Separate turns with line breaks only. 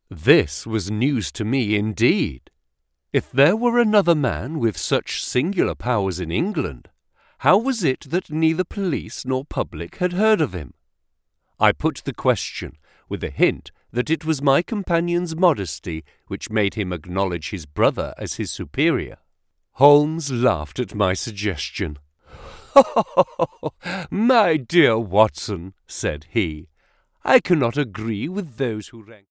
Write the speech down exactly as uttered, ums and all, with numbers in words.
This was news to me indeed. If there were another man with such singular powers in England, how was it that neither police nor public had heard of him? I put the question with a hint that it was my companion's modesty which made him acknowledge his brother as his superior. Holmes laughed at my suggestion. "My dear Watson," said he, "I cannot agree with those who rank